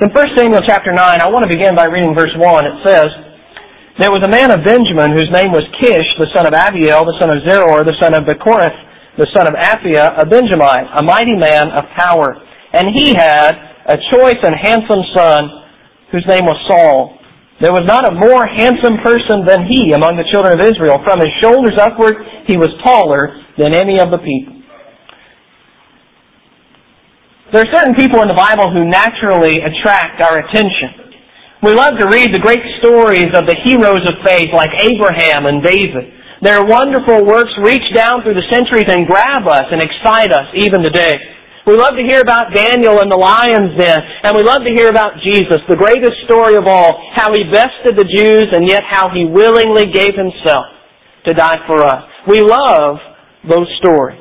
In 1 Samuel chapter 9, I want to begin by reading verse 1. It says, "There was a man of Benjamin whose name was Kish, the son of Abiel, the son of Zeror, the son of Bechorath, the son of Aphiah, a Benjamite, a mighty man of power. And he had a choice and handsome son whose name was Saul. There was not a more handsome person than he among the children of Israel. From his shoulders upward he was taller than any of the people." There are certain people in the Bible who naturally attract our attention. We love to read the great stories of the heroes of faith like Abraham and David. Their wonderful works reach down through the centuries and grab us and excite us even today. We love to hear about Daniel and the lion's den, and we love to hear about Jesus, the greatest story of all, how he bested the Jews and yet how he willingly gave himself to die for us. We love those stories.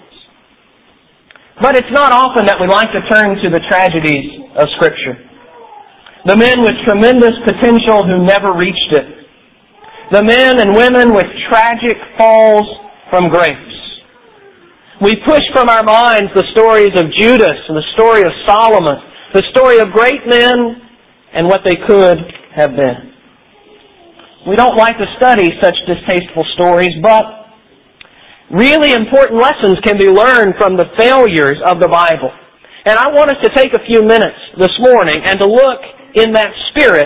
But it's not often that we like to turn to the tragedies of Scripture. The men with tremendous potential who never reached it. The men and women with tragic falls from grace. We push from our minds the stories of Judas and the story of Solomon, the story of great men and what they could have been. We don't like to study such distasteful stories, but really important lessons can be learned from the failures of the Bible. And I want us to take a few minutes this morning and to look in that spirit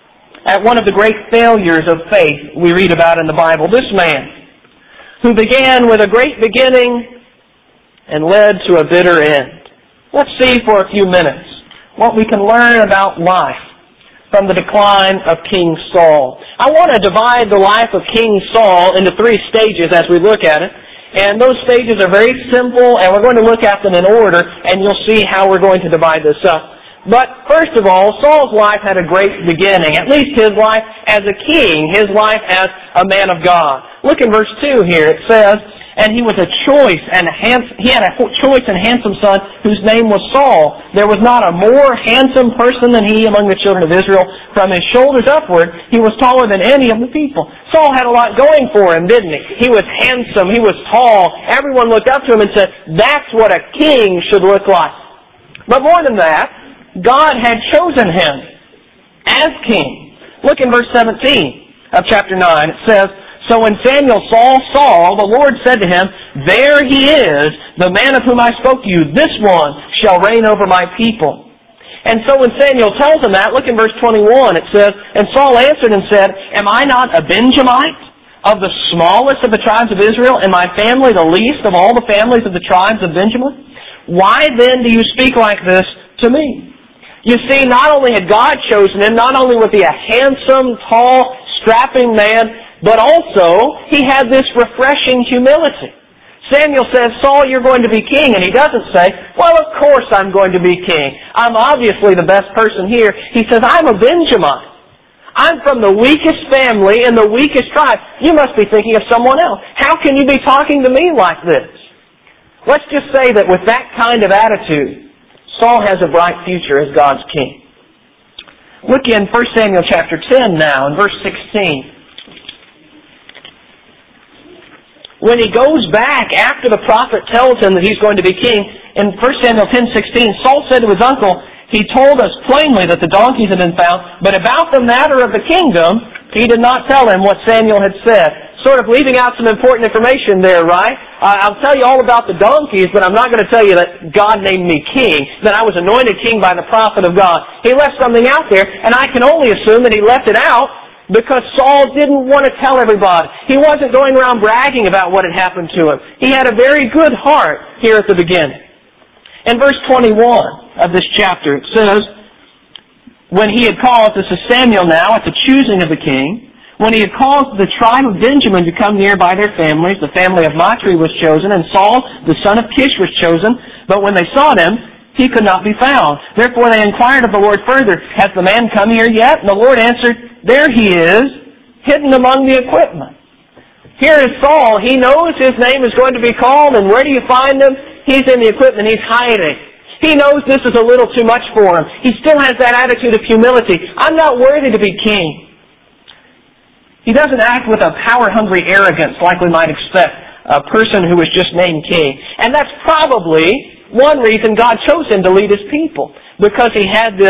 at one of the great failures of faith we read about in the Bible. This man who began with a great beginning and led to a bitter end. Let's see for a few minutes what we can learn about life from the decline of King Saul. I want to divide the life of King Saul into 3 stages as we look at it. And those stages are very simple, and we're going to look at them in order, and you'll see how we're going to divide this up. But first of all, Saul's life had a great beginning, at least his life as a king, his life as a man of God. Look in verse 2 here. It says, "And he was a choice and he had a choice and handsome son whose name was Saul. There was not a more handsome person than he among the children of Israel. From his shoulders upward, he was taller than any of the people." Saul had a lot going for him, didn't he? He was handsome. He was tall. Everyone looked up to him and said, "That's what a king should look like." But more than that, God had chosen him as king. Look in verse 17 of chapter 9. It says, "So when Samuel saw Saul, the Lord said to him, 'There he is, the man of whom I spoke to you. This one shall reign over my people.'" And so when Samuel tells him that, look in verse 21. It says, "And Saul answered and said, 'Am I not a Benjamite, of the smallest of the tribes of Israel, and my family the least of all the families of the tribes of Benjamin? Why then do you speak like this to me?'" You see, not only had God chosen him, not only was he a handsome, tall, strapping man, but also he had this refreshing humility. Samuel says, "Saul, you're going to be king." And he doesn't say, "Well, of course I'm going to be king. I'm obviously the best person here." He says, "I'm a Benjamite. I'm from the weakest family in the weakest tribe. You must be thinking of someone else. How can you be talking to me like this?" Let's just say that with that kind of attitude, Saul has a bright future as God's king. Look in 1 Samuel chapter 10 now, in verse 16. When he goes back after the prophet tells him that he's going to be king, in 1 Samuel 10:16, Saul said to his uncle, "He told us plainly that the donkeys had been found, but about the matter of the kingdom, he did not tell him what Samuel had said." Sort of leaving out some important information there, right? I'll tell you all about the donkeys, but I'm not going to tell you that God named me king, that I was anointed king by the prophet of God. He left something out there, and I can only assume that he left it out because Saul didn't want to tell everybody. He wasn't going around bragging about what had happened to him. He had a very good heart here at the beginning. In verse 21 of this chapter, it says, "When he had called," this is Samuel now, at the choosing of the king, "when he had caused the tribe of Benjamin to come near by their families, the family of Matri was chosen, and Saul, the son of Kish, was chosen. But when they sought him, he could not be found. Therefore they inquired of the Lord further, 'Has the man come here yet?' And the Lord answered, 'There he is, hidden among the equipment.'" Here is Saul. He knows his name is going to be called, and where do you find him? He's in the equipment. He's hiding. He knows this is a little too much for him. He still has that attitude of humility. I'm not worthy to be king. He doesn't act with a power-hungry arrogance like we might expect a person who was just named king. And that's probably one reason God chose him to lead his people, because he had this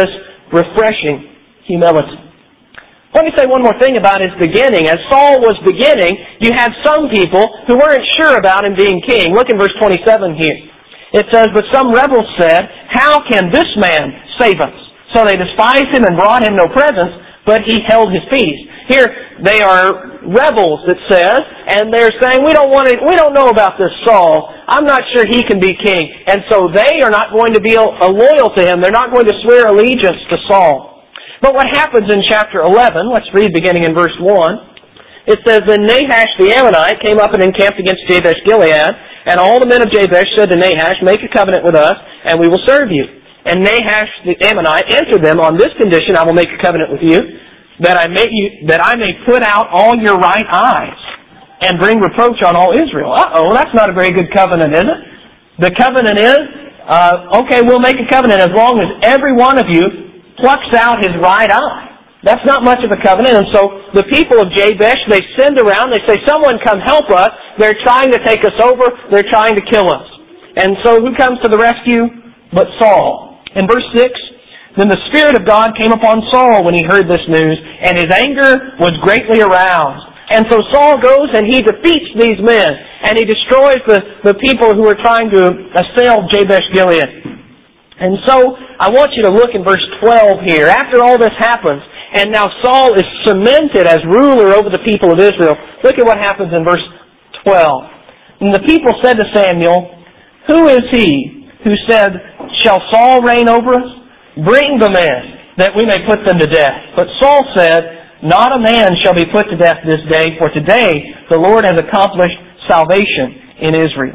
refreshing humility. Let me say one more thing about his beginning. As Saul was beginning, you had some people who weren't sure about him being king. Look in verse 27 here. It says, "But some rebels said, 'How can this man save us?' So they despised him and brought him no presents, but he held his peace." Here they are rebels, it says, and they're saying, we don't know about this Saul. I'm not sure he can be king. And so they are not going to be loyal to him. They're not going to swear allegiance to Saul. But what happens in chapter 11, let's read beginning in verse 1. It says, "Then Nahash the Ammonite came up and encamped against Jabesh-Gilead, and all the men of Jabesh said to Nahash, 'Make a covenant with us, and we will serve you.' And Nahash the Ammonite answered them, 'On this condition I will make a covenant with you, that I may put out all your right eyes, and bring reproach on all Israel.'" That's not a very good covenant, is it? The covenant is, okay, we'll make a covenant as long as every one of you plucks out his right eye. That's not much of a covenant. And so the people of Jabesh, they send around, they say, "Someone come help us. They're trying to take us over. They're trying to kill us." And so who comes to the rescue but Saul? In verse 6, "Then the Spirit of God came upon Saul when he heard this news, and his anger was greatly aroused. And so Saul goes and he defeats these men, and he destroys the people who are trying to assail Jabesh-Gilead. And so I want you to look in verse 12 here. After all this happens, and now Saul is cemented as ruler over the people of Israel. Look at what happens in verse 12. "And the people said to Samuel, 'Who is he who said, "Shall Saul reign over us? Bring the men, that we may put them to death." But Saul said, "Not a man shall be put to death this day, for today the Lord has accomplished salvation in Israel."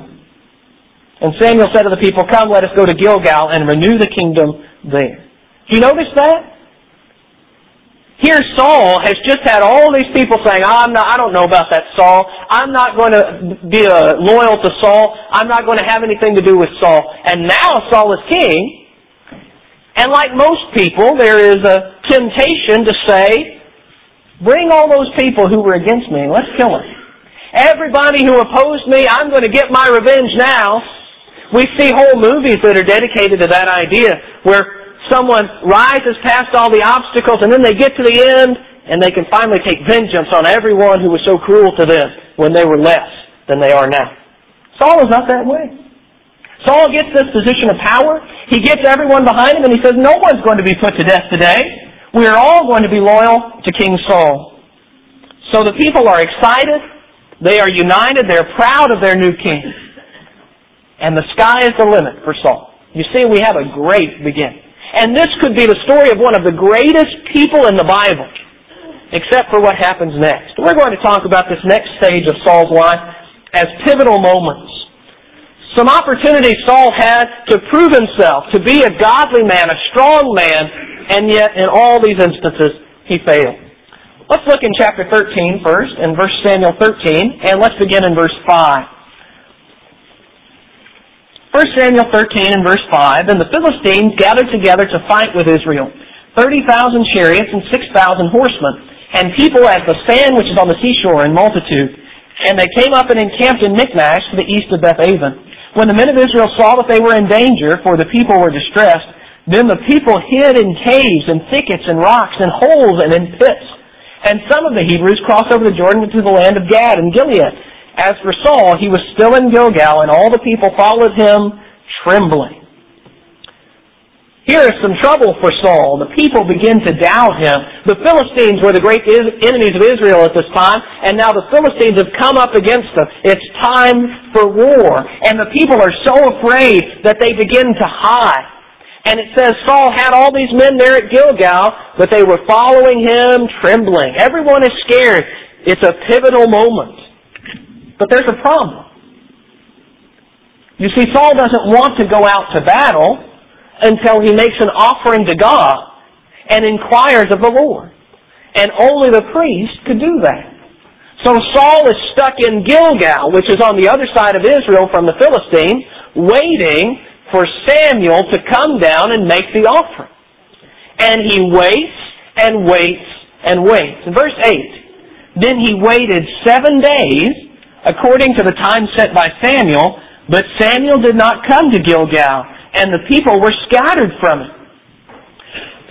And Samuel said to the people, "Come, let us go to Gilgal and renew the kingdom there." Do you notice that? Here Saul has just had all these people saying, I don't know about that Saul. I'm not going to be loyal to Saul. I'm not going to have anything to do with Saul. And now Saul is king. And like most people, there is a temptation to say, bring all those people who were against me and let's kill them. Everybody who opposed me, I'm going to get my revenge now. We see whole movies that are dedicated to that idea, where someone rises past all the obstacles and then they get to the end and they can finally take vengeance on everyone who was so cruel to them when they were less than they are now. Saul is not that way. Saul gets this position of power. He gets everyone behind him and he says, no one's going to be put to death today. We are all going to be loyal to King Saul. So the people are excited. They are united. They're proud of their new king. And the sky is the limit for Saul. You see, we have a great beginning. And this could be the story of one of the greatest people in the Bible, except for what happens next. We're going to talk about this next stage of Saul's life as pivotal moments. Some opportunities Saul had to prove himself to be a godly man, a strong man, and yet in all these instances he failed. Let's look in chapter 13 first, in 1 Samuel 13, and let's begin in verse 5. 1 Samuel 13 and verse 5, "And the Philistines gathered together to fight with Israel, 30,000 chariots and 6,000 horsemen, and people as the sand which is on the seashore in multitude. And they came up and encamped in Michmash to the east of Beth-aven. When the men of Israel saw that they were in danger, for the people were distressed, then the people hid in caves and thickets and rocks and holes and in pits. And some of the Hebrews crossed over the Jordan into the land of Gad and Gilead. As for Saul, he was still in Gilgal, and all the people followed him, trembling." Here is some trouble for Saul. The people begin to doubt him. The Philistines were the great enemies of Israel at this time, and now the Philistines have come up against them. It's time for war. And the people are so afraid that they begin to hide. And it says Saul had all these men there at Gilgal, but they were following him, trembling. Everyone is scared. It's a pivotal moment. But there's a problem. You see, Saul doesn't want to go out to battle until he makes an offering to God and inquires of the Lord. And only the priest could do that. So Saul is stuck in Gilgal, which is on the other side of Israel from the Philistines, waiting for Samuel to come down and make the offering. And he waits and waits and waits. In verse 8, "Then he waited 7 days, according to the time set by Samuel, but Samuel did not come to Gilgal, and the people were scattered from it."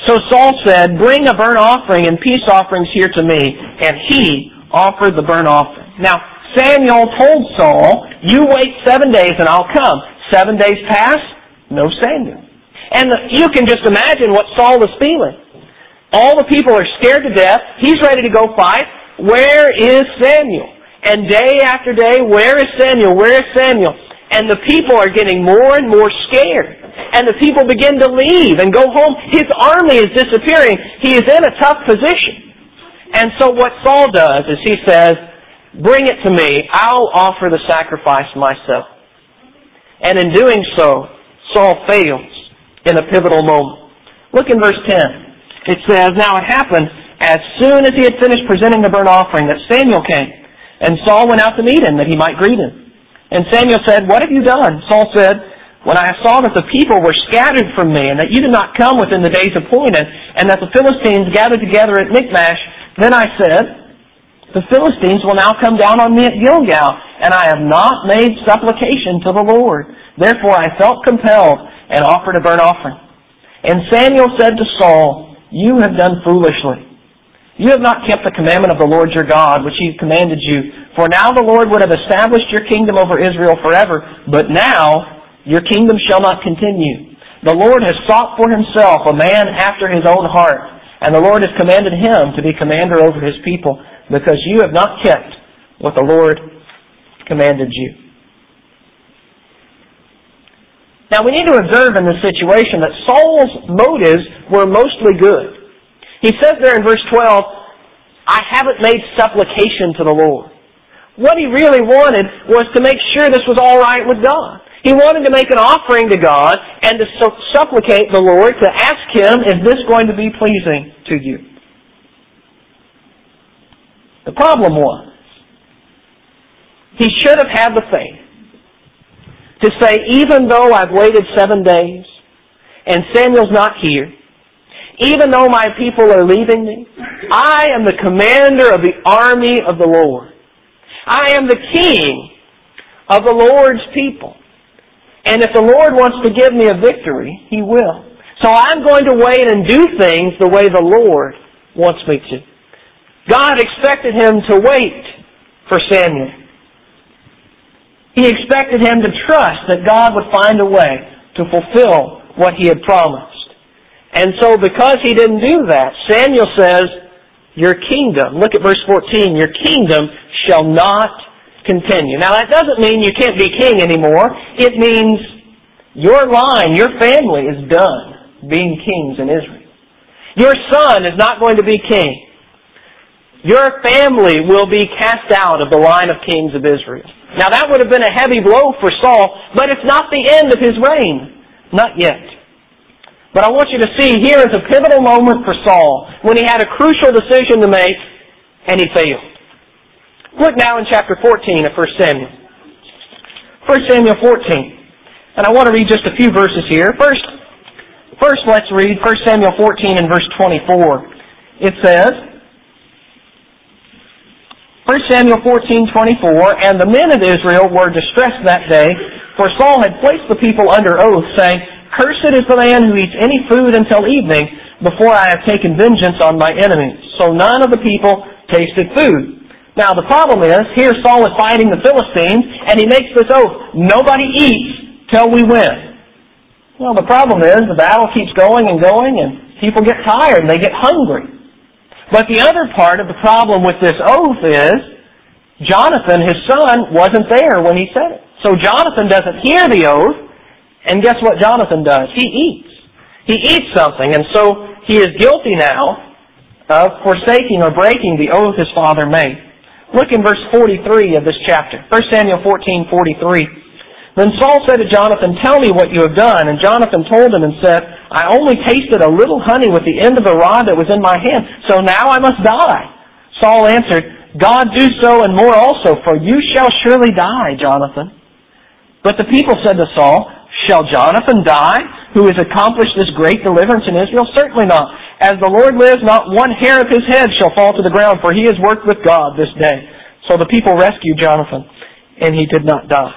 So Saul said, "Bring a burnt offering and peace offerings here to me." And he offered the burnt offering. Now, Samuel told Saul, "You wait 7 days and I'll come." 7 days pass, no Samuel. And you can just imagine what Saul was feeling. All the people are scared to death. He's ready to go fight. Where is Samuel? And day after day, where is Samuel? Where is Samuel? And the people are getting more and more scared. And the people begin to leave and go home. His army is disappearing. He is in a tough position. And so what Saul does is he says, "Bring it to me. I'll offer the sacrifice myself." And in doing so, Saul fails in a pivotal moment. Look in verse 10. It says, "Now it happened, as soon as he had finished presenting the burnt offering, that Samuel came. And Saul went out to meet him, that he might greet him. And Samuel said, 'What have you done?' Saul said, 'When I saw that the people were scattered from me, and that you did not come within the days appointed, and that the Philistines gathered together at Michmash, then I said, the Philistines will now come down on me at Gilgal, and I have not made supplication to the Lord. Therefore I felt compelled and offered a burnt offering.' And Samuel said to Saul, 'You have done foolishly. You have not kept the commandment of the Lord your God, which He commanded you. For now the Lord would have established your kingdom over Israel forever, but now your kingdom shall not continue. The Lord has sought for Himself a man after His own heart, and the Lord has commanded him to be commander over His people, because you have not kept what the Lord commanded you.'" Now we need to observe in this situation that Saul's motives were mostly good. He says there in verse 12, "I haven't made supplication to the Lord." What he really wanted was to make sure this was all right with God. He wanted to make an offering to God and to supplicate the Lord, to ask Him, "Is this going to be pleasing to you?" The problem was, he should have had the faith to say, even though I've waited 7 days and Samuel's not here, even though my people are leaving me, I am the commander of the army of the Lord. I am the king of the Lord's people. And if the Lord wants to give me a victory, He will. So I'm going to wait and do things the way the Lord wants me to. God expected him to wait for Samuel. He expected him to trust that God would find a way to fulfill what He had promised. And so because he didn't do that, Samuel says, "Your kingdom," look at verse 14, "your kingdom shall not continue." Now that doesn't mean you can't be king anymore. It means your line, your family is done being kings in Israel. Your son is not going to be king. Your family will be cast out of the line of kings of Israel. Now that would have been a heavy blow for Saul, but it's not the end of his reign. Not yet. But I want you to see here is a pivotal moment for Saul when he had a crucial decision to make and he failed. Look now in chapter 14 of 1 Samuel. 1 Samuel 14. And I want to read just a few verses here. First let's read 1 Samuel 14 and verse 24. It says, 1 Samuel 14:24, "And the men of Israel were distressed that day, for Saul had placed the people under oath, saying, 'Cursed is the man who eats any food until evening, before I have taken vengeance on my enemies.' So none of the people tasted food." Now the problem is, here Saul is fighting the Philistines, and he makes this oath, "Nobody eats till we win." Well, the problem is, the battle keeps going, and people get tired, and they get hungry. But the other part of the problem with this oath is, Jonathan, his son, wasn't there when he said it. So Jonathan doesn't hear the oath, and guess what Jonathan does? He eats. He eats something, and so he is guilty now of forsaking or breaking the oath his father made. Look in verse 43 of this chapter. 1 Samuel 14:43. "Then Saul said to Jonathan, 'Tell me what you have done.' And Jonathan told him and said, 'I only tasted a little honey with the end of a rod that was in my hand, so now I must die.' Saul answered, 'God do so and more also, for you shall surely die, Jonathan.' But the people said to Saul, 'Shall Jonathan die, who has accomplished this great deliverance in Israel? Certainly not. As the Lord lives, not one hair of his head shall fall to the ground, for he has worked with God this day.' So the people rescued Jonathan, and he did not die."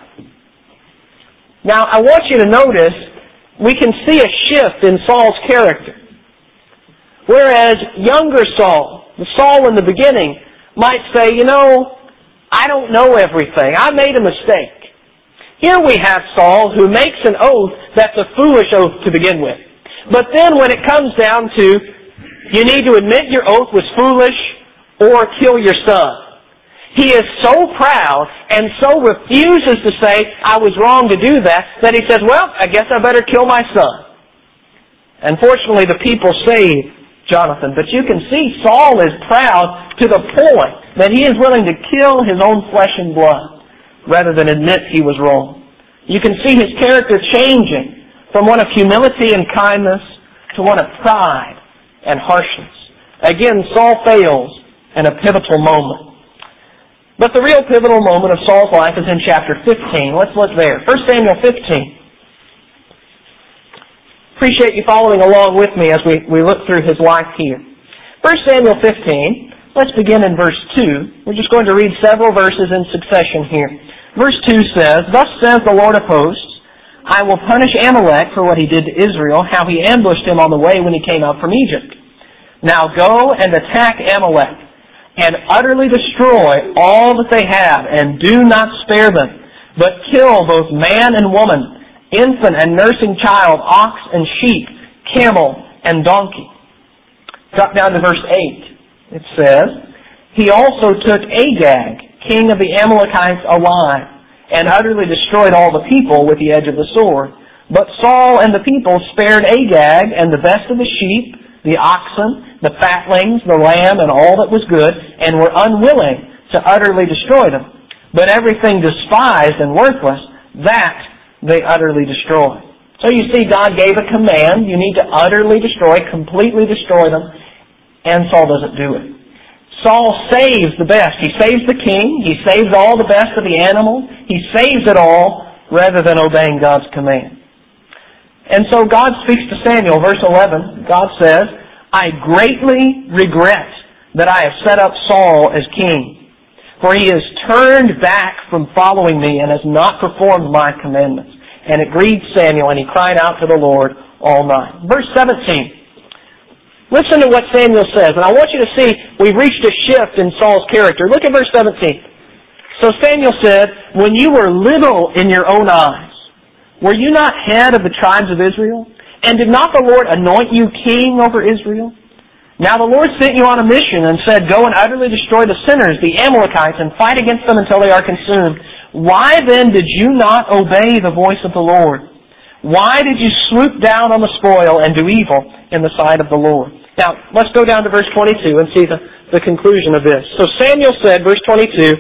Now, I want you to notice, we can see a shift in Saul's character. Whereas younger Saul, the Saul in the beginning, might say, I don't know everything. I made a mistake. Here we have Saul who makes an oath that's a foolish oath to begin with. But then when it comes down to, you need to admit your oath was foolish or kill your son. He is so proud and so refuses to say, I was wrong to do that he says, well, I guess I better kill my son. Unfortunately, the people saved Jonathan. But you can see Saul is proud to the point that he is willing to kill his own flesh and blood rather than admit he was wrong. You can see his character changing from one of humility and kindness to one of pride and harshness. Again, Saul fails in a pivotal moment. But the real pivotal moment of Saul's life is in chapter 15. Let's look there. 1 Samuel 15. Appreciate you following along with me as we look through his life here. 1 Samuel 15, let's begin in verse 2. We're just going to read several verses in succession here. Verse 2 says, Thus says the Lord of hosts, I will punish Amalek for what he did to Israel, how he ambushed him on the way when he came out from Egypt. Now go and attack Amalek, and utterly destroy all that they have, and do not spare them, but kill both man and woman, infant and nursing child, ox and sheep, camel and donkey. Drop down to verse 8. It says, He also took Agag, king of the Amalekites, alive, and utterly destroyed all the people with the edge of the sword. But Saul and the people spared Agag and the best of the sheep, the oxen, the fatlings, the lamb, and all that was good, and were unwilling to utterly destroy them. But everything despised and worthless, that they utterly destroyed. So you see, God gave a command. You need to utterly destroy, completely destroy them, and Saul doesn't do it. Saul saves the best. He saves the king. He saves all the best of the animals. He saves it all rather than obeying God's command. And so God speaks to Samuel, verse 11. God says, I greatly regret that I have set up Saul as king, for he has turned back from following me and has not performed my commandments. And it grieved Samuel, and he cried out to the Lord all night. Verse 17. Listen to what Samuel says, and I want you to see we've reached a shift in Saul's character. Look at verse 17. So Samuel said, When you were little in your own eyes, were you not head of the tribes of Israel? And did not the Lord anoint you king over Israel? Now the Lord sent you on a mission and said, Go and utterly destroy the sinners, the Amalekites, and fight against them until they are consumed. Why then did you not obey the voice of the Lord? Why did you swoop down on the spoil and do evil in the sight of the Lord? Now, let's go down to verse 22 and see the conclusion of this. So Samuel said, verse 22,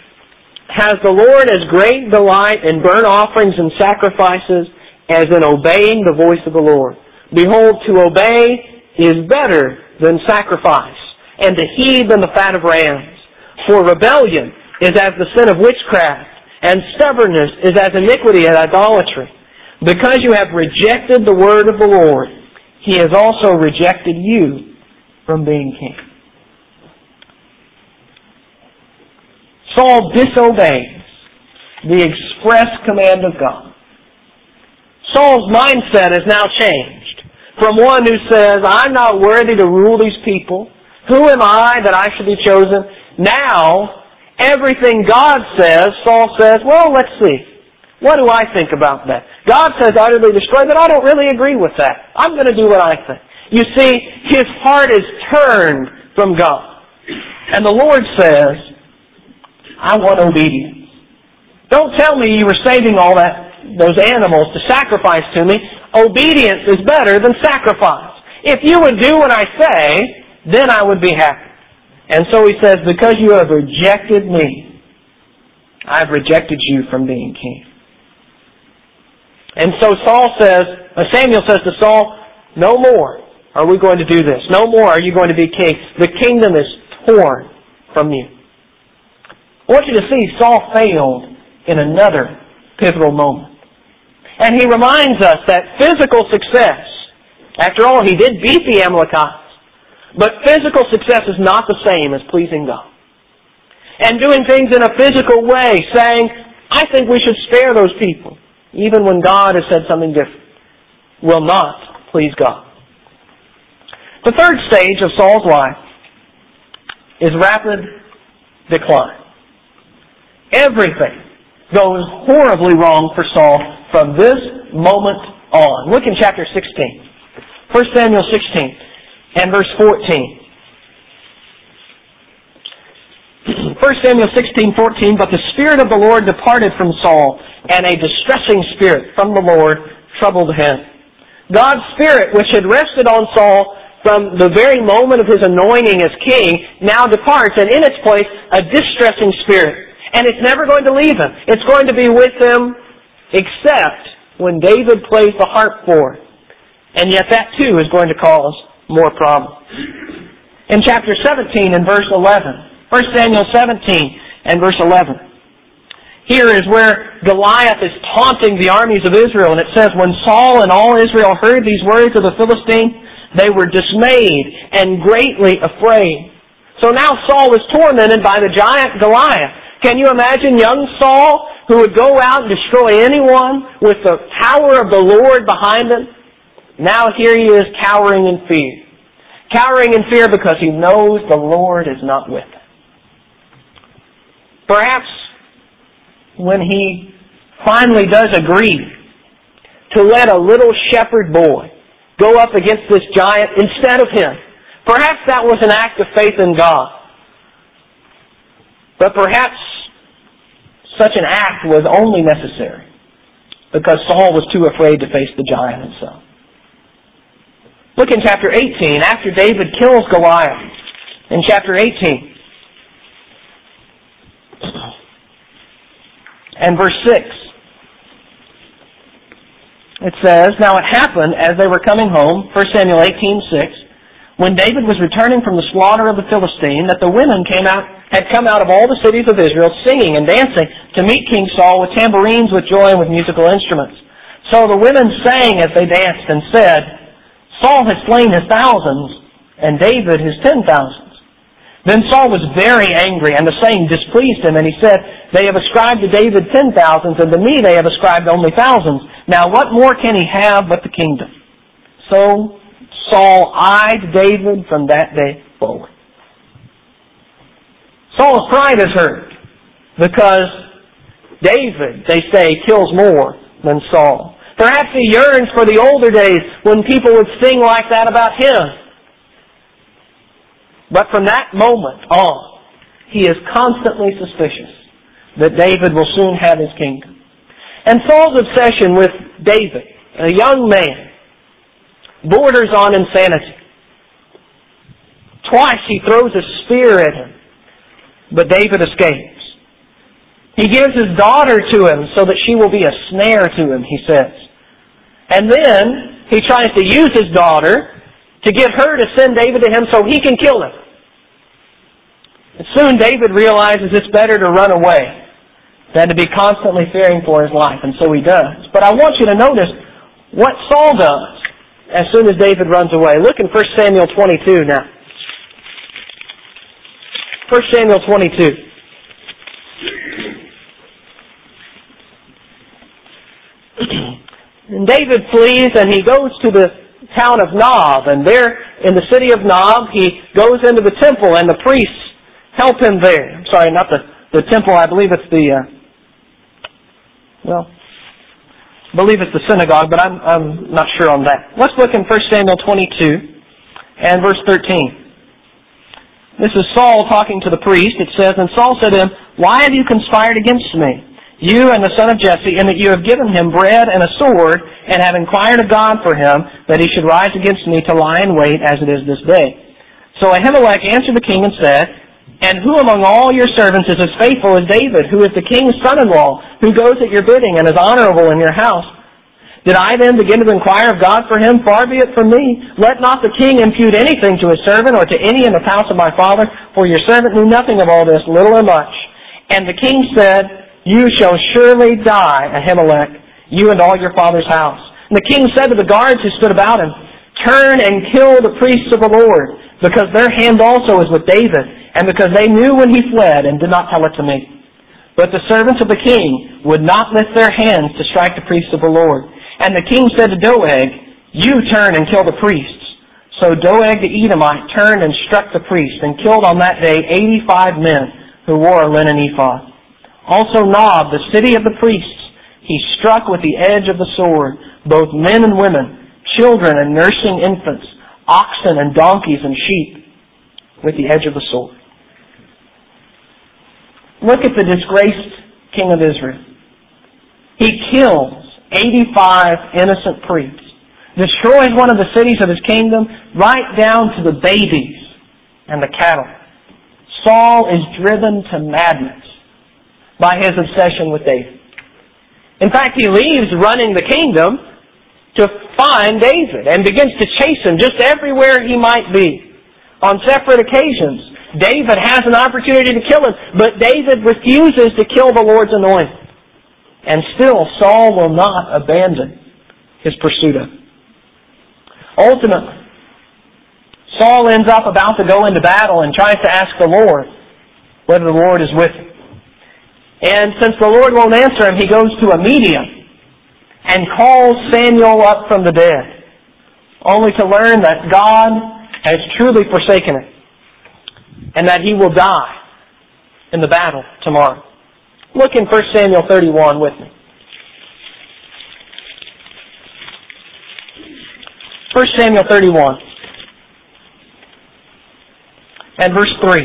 Has the Lord as great delight in burnt offerings and sacrifices as in obeying the voice of the Lord? Behold, to obey is better than sacrifice, and to heed than the fat of rams. For rebellion is as the sin of witchcraft, and stubbornness is as iniquity and idolatry. Because you have rejected the word of the Lord, He has also rejected you from being king. Saul disobeys the express command of God. Saul's mindset has now changed from one who says, I'm not worthy to rule these people. Who am I that I should be chosen? Now, everything God says, Saul says, well, let's see. What do I think about that? God says utterly destroy, but I don't really agree with that. I'm going to do what I think. You see, his heart is turned from God. And the Lord says, I want obedience. Don't tell me you were saving all those animals to sacrifice to me. Obedience is better than sacrifice. If you would do what I say, then I would be happy. And so he says, because you have rejected me, I've rejected you from being king. And so Samuel says to Saul, no more are we going to do this. No more are you going to be king. The kingdom is torn from you. I want you to see Saul failed in another pivotal moment. And he reminds us that physical success, after all, he did beat the Amalekites, but physical success is not the same as pleasing God. And doing things in a physical way, saying, I think we should spare those people, even when God has said something different, will not please God. The third stage of Saul's life is rapid decline. Everything goes horribly wrong for Saul from this moment on. Look in chapter 16. 1 Samuel 16 and verse 14. 1 Samuel 16:14, but the Spirit of the Lord departed from Saul, and a distressing spirit from the Lord troubled him. God's Spirit, which had rested on Saul from the very moment of his anointing as king, now departs, and in its place, a distressing spirit. And it's never going to leave him. It's going to be with him except when David plays the harp for it. And yet that too is going to cause more problems. In chapter 17 and verse 11, 1 Samuel 17 and verse 11. Here is where Goliath is taunting the armies of Israel, and it says, when Saul and all Israel heard these words of the Philistine, they were dismayed and greatly afraid. So now Saul is tormented by the giant Goliath. Can you imagine young Saul, who would go out and destroy anyone with the power of the Lord behind him? Now here he is cowering in fear. Cowering in fear because he knows the Lord is not with him. Perhaps when he finally does agree to let a little shepherd boy go up against this giant instead of him, perhaps that was an act of faith in God. But perhaps such an act was only necessary because Saul was too afraid to face the giant himself. Look in chapter 18, after David kills Goliath. In chapter 18 and verse 6, it says, now it happened as they were coming home, 1 Samuel 18:6, when David was returning from the slaughter of the Philistine, that the women had come out of all the cities of Israel singing and dancing to meet King Saul with tambourines, with joy, and with musical instruments. So the women sang as they danced and said, Saul has slain his thousands, and David his 10,000s. Then Saul was very angry, and the saying displeased him, and he said, they have ascribed to David 10,000s, and to me they have ascribed only thousands. Now what more can he have but the kingdom? So Saul eyed David from that day forward. Saul's pride is hurt because David, they say, kills more than Saul. Perhaps he yearns for the older days when people would sing like that about him. But from that moment on, he is constantly suspicious that David will soon have his kingdom. And Saul's obsession with David, a young man, borders on insanity. Twice he throws a spear at him, but David escapes. He gives his daughter to him so that she will be a snare to him, he says. And then he tries to use his daughter to get her to send David to him so he can kill him. And soon David realizes it's better to run away than to be constantly fearing for his life, and so he does. But I want you to notice what Saul does as soon as David runs away. Look in 1 Samuel 22 now. 1 Samuel 22. And David flees and he goes to the town of Nob. And there in the city of Nob, he goes into the temple and the priests help him there. I'm sorry, not the temple. I believe it's I believe it's the synagogue, but I'm not sure on that. Let's look in 1 Samuel 22 and verse 13. This is Saul talking to the priest. It says, and Saul said to him, why have you conspired against me, you and the son of Jesse, in that you have given him bread and a sword, and have inquired of God for him, that he should rise against me to lie in wait, as it is this day? So Ahimelech answered the king and said, and who among all your servants is as faithful as David, who is the king's son-in-law, who goes at your bidding and is honorable in your house? Did I then begin to inquire of God for him? Far be it from me. Let not the king impute anything to his servant or to any in the house of my father, for your servant knew nothing of all this, little or much. And the king said, you shall surely die, Ahimelech, you and all your father's house. And the king said to the guards who stood about him, turn and kill the priests of the Lord, because their hand also is with David, and because they knew when he fled and did not tell it to me. But the servants of the king would not lift their hands to strike the priests of the Lord. And the king said to Doeg, you turn and kill the priests. So Doeg the Edomite turned and struck the priest, and killed on that day 85 men who wore a linen ephod. Also Nob, the city of the priests, he struck with the edge of the sword, both men and women, children and nursing infants, oxen and donkeys and sheep, with the edge of the sword. Look at the disgraced king of Israel. He kills 85 innocent priests, destroys one of the cities of his kingdom, right down to the babies and the cattle. Saul is driven to madness by his obsession with David. In fact, he leaves running the kingdom to find David and begins to chase him just everywhere he might be. On separate occasions, David has an opportunity to kill him, but David refuses to kill the Lord's anointed. And still, Saul will not abandon his pursuit of him. Ultimately, Saul ends up about to go into battle and tries to ask the Lord whether the Lord is with him. And since the Lord won't answer him, he goes to a medium and calls Samuel up from the dead, only to learn that God has truly forsaken him and that he will die in the battle tomorrow. Look in 1 Samuel 31 with me. 1 Samuel 31 and verse 3.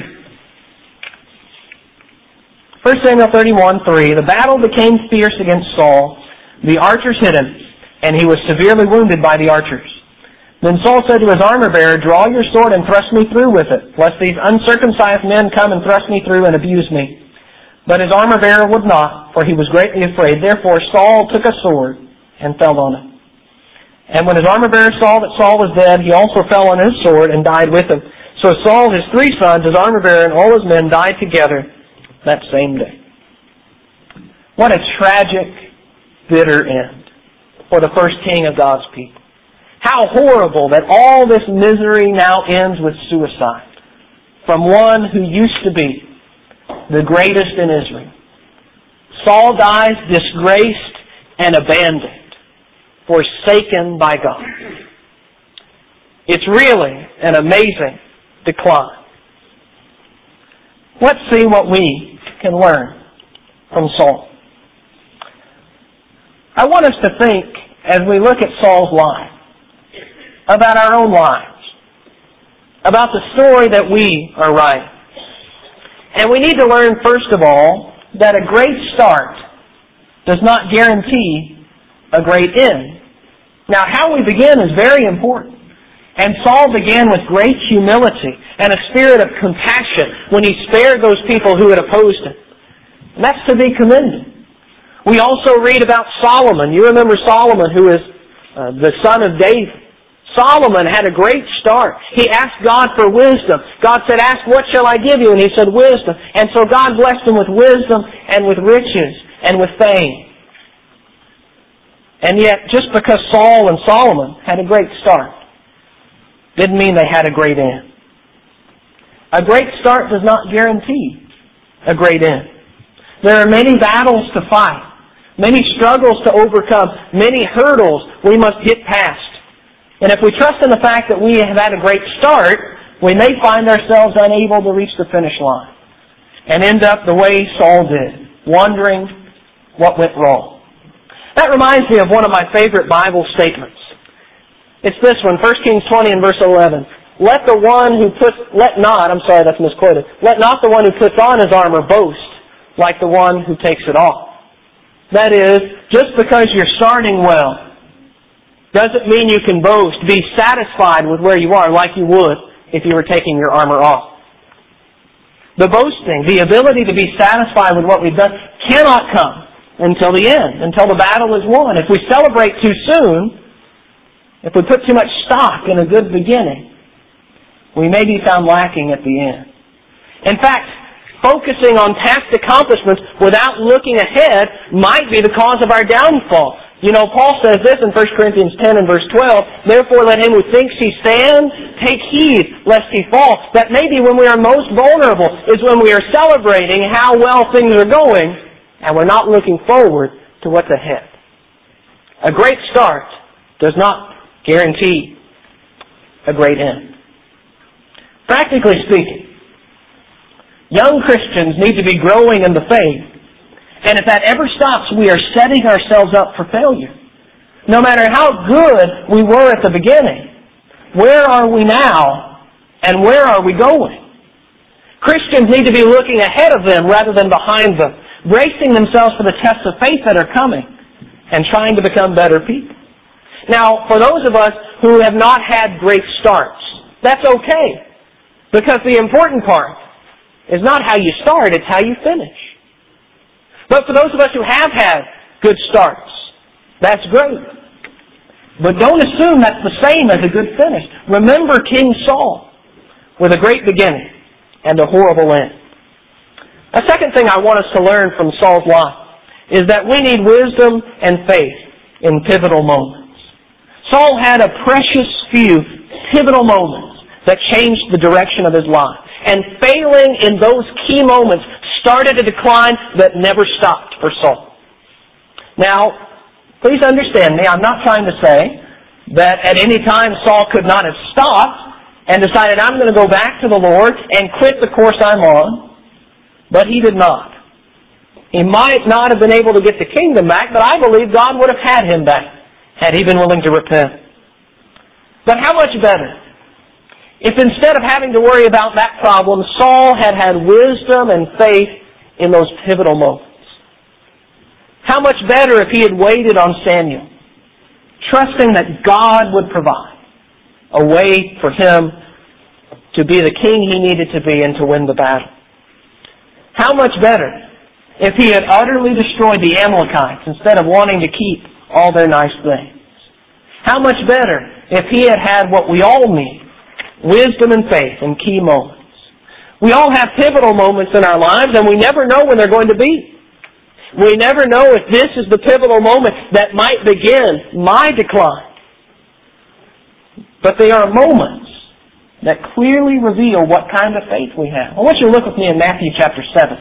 1 Samuel 31:3. The battle became fierce against Saul. The archers hit him, and he was severely wounded by the archers. Then Saul said to his armor-bearer, "Draw your sword and thrust me through with it, lest these uncircumcised men come and thrust me through and abuse me." But his armor-bearer would not, for he was greatly afraid. Therefore Saul took a sword and fell on him. And when his armor-bearer saw that Saul was dead, he also fell on his sword and died with him. So Saul, his 3 sons, his armor-bearer, and all his men died together that same day. What a tragic, bitter end for the first king of God's people. How horrible that all this misery now ends with suicide from one who used to be the greatest in Israel. Saul dies disgraced and abandoned, forsaken by God. It's really an amazing decline. Let's see what we can learn from Saul. I want us to think, as we look at Saul's life, about our own lives, about the story that we are writing. And we need to learn, first of all, that a great start does not guarantee a great end. Now, how we begin is very important. And Saul began with great humility and a spirit of compassion when he spared those people who had opposed him. And that's to be commended. We also read about Solomon. You remember Solomon, who is the son of David. Solomon had a great start. He asked God for wisdom. God said, "Ask, what shall I give you?" And he said, "Wisdom." And so God blessed him with wisdom and with riches and with fame. And yet, just because Saul and Solomon had a great start, didn't mean they had a great end. A great start does not guarantee a great end. There are many battles to fight, many struggles to overcome, many hurdles we must get past. And if we trust in the fact that we have had a great start, we may find ourselves unable to reach the finish line and end up the way Saul did, wondering what went wrong. That reminds me of one of my favorite Bible statements. It's this one, 1 Kings 20 and verse 11. Let not the one who puts on his armor boast like the one who takes it off. That is, just because you're starting well doesn't mean you can boast. Be satisfied with where you are like you would if you were taking your armor off. The boasting, the ability to be satisfied with what we've done, cannot come until the end, until the battle is won. If we celebrate too soon, if we put too much stock in a good beginning, we may be found lacking at the end. In fact, focusing on past accomplishments without looking ahead might be the cause of our downfall. You know, Paul says this in 1 Corinthians 10 and verse 12, "Therefore let him who thinks he stands take heed lest he fall." That maybe when we are most vulnerable is when we are celebrating how well things are going and we're not looking forward to what's ahead. A great start does not guarantee a great end. Practically speaking, young Christians need to be growing in the faith, and if that ever stops, we are setting ourselves up for failure. No matter how good we were at the beginning, where are we now, and where are we going? Christians need to be looking ahead of them rather than behind them, bracing themselves for the tests of faith that are coming, and trying to become better people. Now, for those of us who have not had great starts, that's okay. Because the important part is not how you start, it's how you finish. But for those of us who have had good starts, that's great. But don't assume that's the same as a good finish. Remember King Saul with a great beginning and a horrible end. A second thing I want us to learn from Saul's life is that we need wisdom and faith in pivotal moments. Saul had a precious few pivotal moments that changed the direction of his life. And failing in those key moments started a decline that never stopped for Saul. Now, please understand me, I'm not trying to say that at any time Saul could not have stopped and decided, I'm going to go back to the Lord and quit the course I'm on. But he did not. He might not have been able to get the kingdom back, but I believe God would have had him back had he been willing to repent. But how much better if instead of having to worry about that problem, Saul had had wisdom and faith in those pivotal moments? How much better if he had waited on Samuel, trusting that God would provide a way for him to be the king he needed to be and to win the battle? How much better if he had utterly destroyed the Amalekites instead of wanting to keep all their nice things? How much better if he had had what we all need, wisdom and faith in key moments? We all have pivotal moments in our lives, and we never know when they're going to be. We never know if this is the pivotal moment that might begin my decline. But they are moments that clearly reveal what kind of faith we have. I want you to look with me in Matthew chapter 7.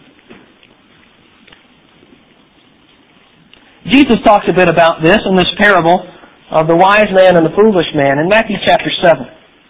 Jesus talks a bit about this in this parable of the wise man and the foolish man in Matthew chapter 7.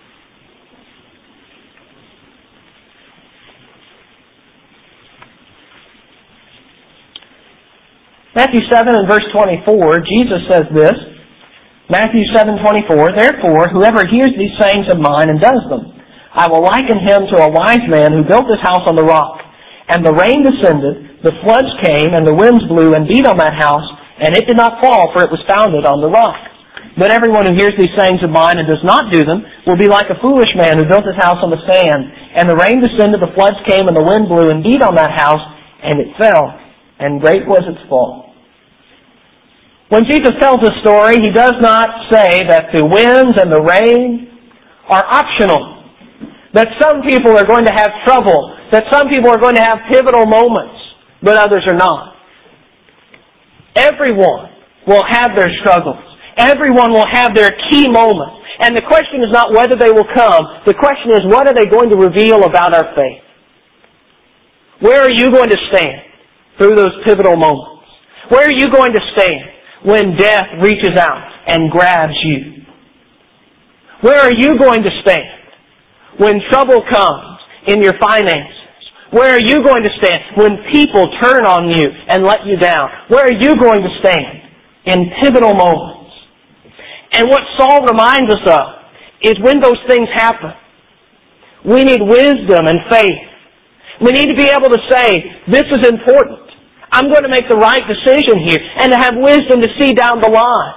Matthew 7 and verse 24, Jesus says this, Matthew 7:24, therefore, whoever hears these sayings of mine and does them, I will liken him to a wise man who built his house on the rock. And the rain descended, the floods came, and the winds blew and beat on that house, and it did not fall, for it was founded on the rock. But everyone who hears these sayings of mine and does not do them will be like a foolish man who built his house on the sand. And the rain descended, the floods came, and the wind blew and beat on that house, and it fell, and great was its fall. When Jesus tells this story, he does not say that the winds and the rain are optional, that some people are going to have trouble, that some people are going to have pivotal moments, but others are not. Everyone will have their struggles. Everyone will have their key moments. And the question is not whether they will come. The question is, what are they going to reveal about our faith? Where are you going to stand through those pivotal moments? Where are you going to stand when death reaches out and grabs you? Where are you going to stand when trouble comes in your finances? Where are you going to stand when people turn on you and let you down? Where are you going to stand in pivotal moments? And what Saul reminds us of is when those things happen, we need wisdom and faith. We need to be able to say, this is important. I'm going to make the right decision here, and to have wisdom to see down the line.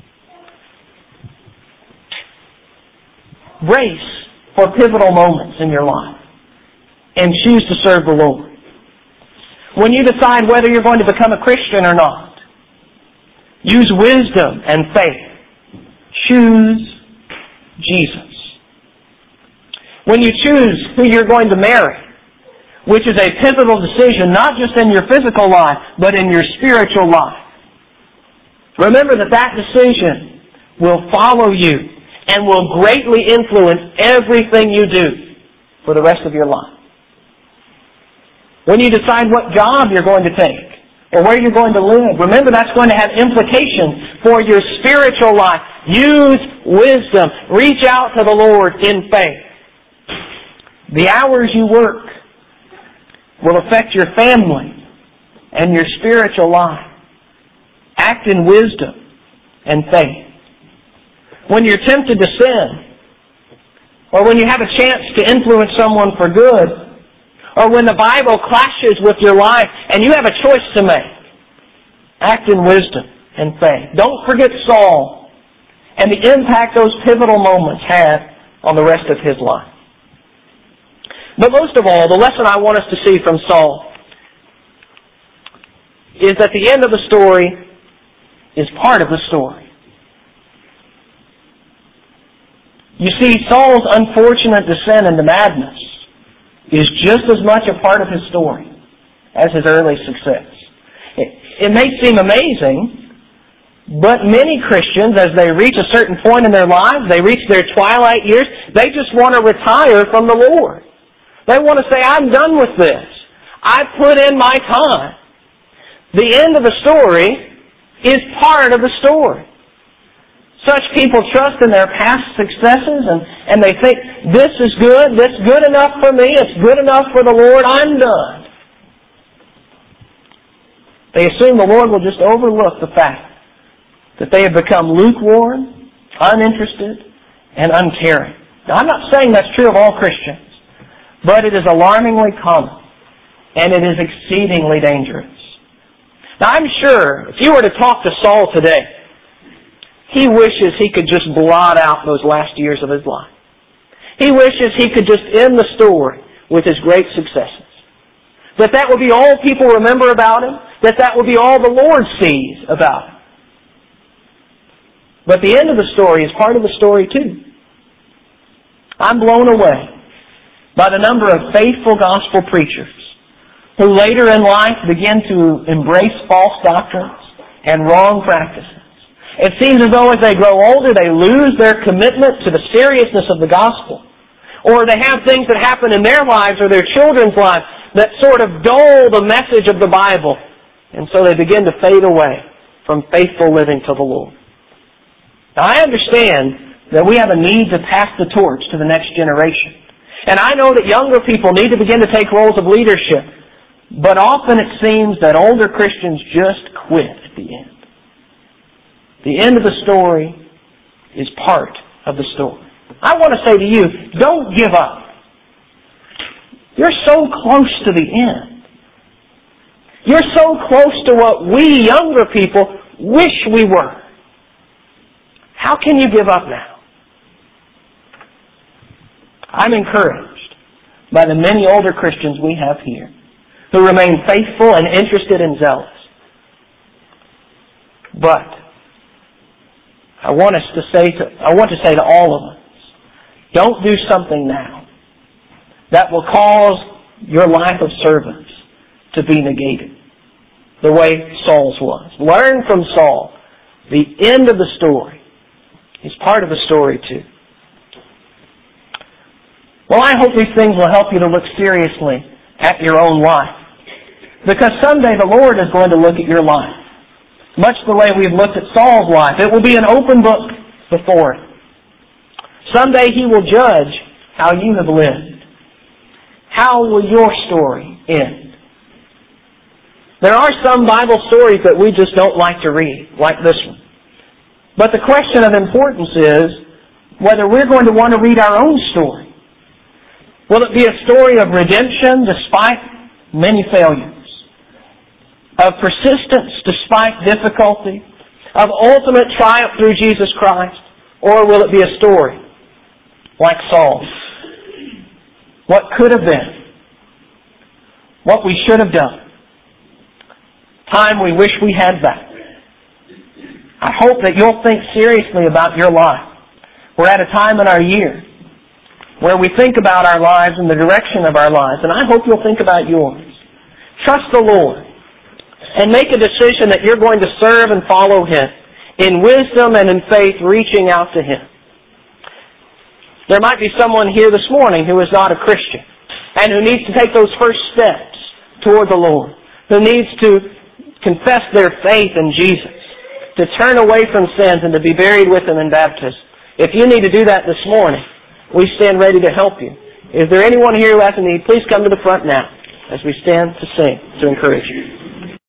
Brace for pivotal moments in your life and choose to serve the Lord. When you decide whether you're going to become a Christian or not, use wisdom and faith. Choose Jesus. When you choose who you're going to marry, which is a pivotal decision, not just in your physical life, but in your spiritual life, remember that that decision will follow you and will greatly influence everything you do for the rest of your life. When you decide what job you're going to take, or where you're going to live. Remember, that's going to have implications for your spiritual life. Use wisdom. Reach out to the Lord in faith. The hours you work will affect your family and your spiritual life. Act in wisdom and faith. When you're tempted to sin, or when you have a chance to influence someone for good, or when the Bible clashes with your life and you have a choice to make, act in wisdom and faith. Don't forget Saul and the impact those pivotal moments had on the rest of his life. But most of all, the lesson I want us to see from Saul is that the end of the story is part of the story. You see, Saul's unfortunate descent into madness is just as much a part of his story as his early success. It may seem amazing, but many Christians, as they reach a certain point in their lives, they reach their twilight years, they just want to retire from the Lord. They want to say, I'm done with this. I put in my time. The end of the story is part of the story. Such people trust in their past successes and they think, this is good, this is good enough for me, it's good enough for the Lord, I'm done. They assume the Lord will just overlook the fact that they have become lukewarm, uninterested, and uncaring. Now, I'm not saying that's true of all Christians, but it is alarmingly common, and it is exceedingly dangerous. Now, I'm sure if you were to talk to Saul today, he wishes he could just blot out those last years of his life. He wishes he could just end the story with his great successes. That would be all people remember about him. That would be all the Lord sees about him. But the end of the story is part of the story too. I'm blown away by the number of faithful gospel preachers who later in life begin to embrace false doctrines and wrong practices. It seems as though as they grow older, they lose their commitment to the seriousness of the gospel. Or they have things that happen in their lives or their children's lives that sort of dull the message of the Bible. And so they begin to fade away from faithful living to the Lord. Now, I understand that we have a need to pass the torch to the next generation. And I know that younger people need to begin to take roles of leadership. But often it seems that older Christians just quit at the end. The end of the story is part of the story. I want to say to you, don't give up. You're so close to the end. You're so close to what we younger people wish we were. How can you give up now? I'm encouraged by the many older Christians we have here who remain faithful and interested and zealous. But I want to say to all of us, don't do something now that will cause your life of service to be negated the way Saul's was. Learn from Saul. The end of the story is part of the story too. Well, I hope these things will help you to look seriously at your own life. Because someday the Lord is going to look at your life. Much the way we've looked at Saul's life. It will be an open book before Him. Someday He will judge how you have lived. How will your story end? There are some Bible stories that we just don't like to read, like this one. But the question of importance is whether we're going to want to read our own story. Will it be a story of redemption despite many failures? Of persistence despite difficulty? Of ultimate triumph through Jesus Christ? Or will it be a story like Saul's? What could have been? What we should have done? Time we wish we had back. I hope that you'll think seriously about your life. We're at a time in our year where we think about our lives and the direction of our lives, and I hope you'll think about yours. Trust the Lord and make a decision that you're going to serve and follow Him in wisdom and in faith, reaching out to Him. There might be someone here this morning who is not a Christian and who needs to take those first steps toward the Lord, who needs to confess their faith in Jesus, to turn away from sins and to be buried with Him in baptism. If you need to do that this morning, we stand ready to help you. Is there anyone here who has a need? Please come to the front now as we stand to sing, to encourage you.